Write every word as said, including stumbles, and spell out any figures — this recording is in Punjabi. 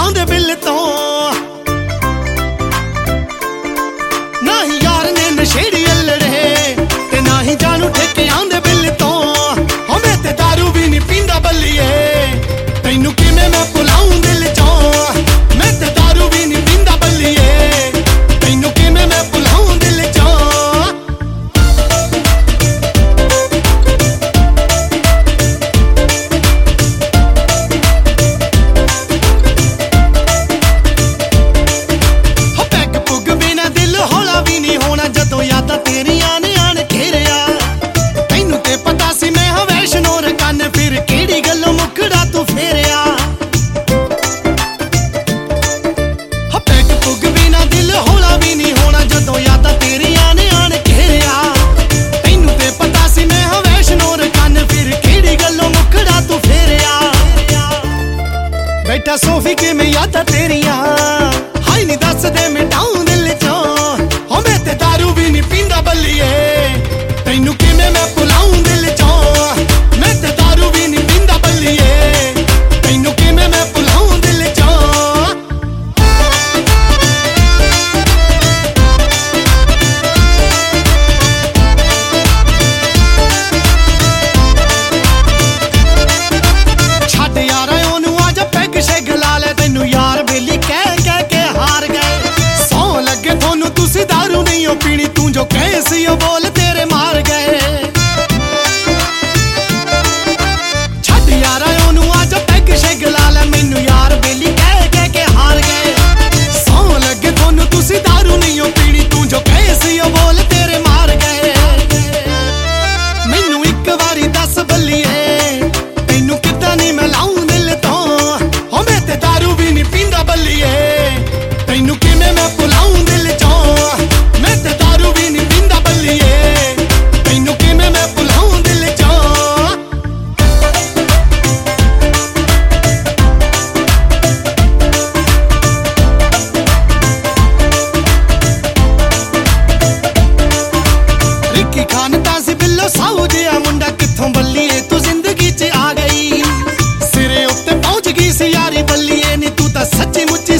ਆਉਂਦੇ ਬਿੱਲ ਤੋਂ। ਨਾ ਹੀ ਯਾਰ ਨੇ ਨਸ਼ੇੜੀ ਅਲੜੇ ਤੇ ਨਾ ਹੀ ਜਾਣੂ ਠੇਕੇ ਆਉਂਦੇ ਬਿੱਲ ਤੋਂ। ਹੋ ਮੈਂ ਤੇ ਦਾਰੂ ਵੀ ਨਹੀਂ ਪੀਂਦਾ ਬੱਲੀਏ, ਤੈਨੂੰ ਕਿਵੇਂ ਮੈਂ ਭੁਲਾਊਂ ਦਿਲ ਚੋਂ। ਮੈਂ ਤੇ ਦਾਰੂ ਵੀ ਨਹੀਂ ਪੀਂਦਾ ਬੱਲੀਏ, ਤੈਨੂੰ ਕਿਵੇਂ ਮੈਂ ਭੁਲਾਊਂ ਦਿਲ ਚੋਂ। ਹੋ ਪੈਗ ਪੁੱਗ ਬਿਨਾ ਦਿਲ ਹੌਲਾ ਵੀ ਨਹੀਂ ਹੋਣਾ, ਜਦੋਂ ਯਾਦਾਂ ਤੇਰੀਆਂ ਨੇ ਆਣ ਘੇਰਿਆ। ਤੈਨੂੰ ਤੇ ਪਤਾ ਸੀ ਮੈਂ ਹਾਂ ਵੈਸ਼ਨੋ ਰਕਨ, ਫਿਰ ਕਿਹੜੀ ਗੱਲੋਂ ਮੁੱਕੜਾ ਤੂੰ ਫੇਰਿਆ। ਹੋ ਪੈਗ ਪੁੱਗ ਬਿਨਾ ਦਿਲ ਹੌਲਾ ਵੀ ਨਹੀਂ ਹੋਣਾ, ਜਦੋਂ ਯਾਦਾਂ ਤੇਰੀਆਂ ਨੇ ਆਣ ਘੇਰਿਆ। ਤੈਨੂੰ ਤੇ ਪਤਾ ਸੀ ਮੈਂ ਹਾਂ ਵੈਸ਼ਨੋ ਰਕਨ, ਫਿਰ ਕਿਹੜੀ ਗੱਲੋਂ ਮੁੱਕੜਾ ਤੂੰ ਫੇਰਿਆ। ਬੈਠਾ ਸੋਫੀ ਕਿਵੇਂ ਯਾਦਾਂ ਤੇਰੀਆਂ, ਹਾਈ ਨਹੀਂ ਦੱਸਦੇ ਮਿਟਾਊਂ ਦਿਲ ਚੋਂ। ਹੋ ਮੈਂ ਤੇ ਦਾਰੂ ਵੀ ਨਹੀਂ ਪੀਂਦਾ ਬੱਲੀਏ, ਤੈਨੂੰ ਕਿਵੇਂ ਮੈਂ ਭੁਲਾਊਂ ਦਿਲ ਚੋਂ। ਮੈਂ ਤੇ ਦਾਰੂ ਵੀ ਨਹੀਂ ਪੀਂਦਾ ਬੱਲੀਏ, ਤੈਨੂੰ ਕਿਵੇਂ ਮੈਂ ਭੁਲਾਊਂ ਦਿਲ ਚੋਂ। ਛੱਡ ਯਾਰ ਉਹਨੂੰ ਆ ਜਾ ਪੈਗ ਸ਼ੈਗ ਲਾ ਲੈ, ਤੈਨੂੰ ਯਾਰ ਬੇਲੀ ਕਹਿ ਕਹਿ ਕੇ ਹਾਰ ਗਏ। ਸੌ ਲੱਗੇ ਤੁਹਾਨੂੰ ਤੁਸੀਂ ਦਾਰੂ ਨਹੀਂ ਓ ਪੀਣੀ, ਤੂੰ ਜੋ ਕਹੇ ਸੀ ਉਹ ਬੋਲ ਤੇਰੇ ਮਾਰ ਗਏ। ਛੱਡ ਯਾਰ ਉਹਨੂੰ ਆ ਜਾ ਪੈਗ ਸ਼ੈਗ ਲਾ ਲੈ, ਮੈਨੂੰ ਯਾਰ ਬੇਲੀ ਕਹਿ ਕਹਿ ਕੇ ਹਾਰ ਗਏ। ਸੌ ਲੱਗੇ ਤੁਹਾਨੂੰ ਤੁਸੀਂ ਦਾਰੂ ਨਹੀਂ ਓ ਪੀਣੀ, ਤੂੰ ਜੋ ਕਹੇ ਸੀ ਉਹ ਬੋਲ ਤੇਰੇ ਮਾਰ ਗਏ। ਮੈਨੂੰ ਇੱਕ ਵਾਰੀ ਦੱਸ ਬੱਲੀਏ, ਤੈਨੂੰ ਕਿੱਦਾਂ ਨਹੀਂ ਮੈਂ ਲਾਊਂ ਦਿਲ ਤੋਂ। ਹੋ ਮੈਂ ਤੇ ਦਾਰੂ ਵੀ ਨਹੀਂ ਪੀਂਦਾ ਬੱਲੀਏ, ਤੈਨੂੰ ਕਿਵੇਂ ਮੈਂ ਭੁਲਾਊਂ ਦਿਲ ਚੋਂ। ਮੈਂ ਤੇ ਦਾਰੂ ਵੀ ਨਹੀਂ ਪੀਂਦਾ ਬੱਲੀਏ, ਤੈਨੂੰ ਕਿਵੇਂ ਮੈਂ ਭੁਲਾਊਂ ਦਿਲ ਚੋਂ। ਰਿੱਕੀ ਖਾਨ ਤਾਂ ਸੀ ਬਿੱਲੋ ਸਾਊ ਜਿਹਾ ਮੁੰਡਾ, ਕਿੱਥੋਂ ਬੱਲੀਏ ਤੂੰ ਜ਼ਿੰਦਗੀ 'ਚ ਆ ਗਈ। ਸਿਰੇ ਉੱਤੇ ਪਹੁੰਚ ਗਈ ਸੀ ਯਾਰੀ ਬੱਲੀਏ ਨੀ, ਤੂੰ ਤਾਂ ਸੱਚੀ ਮੁੱਚੀ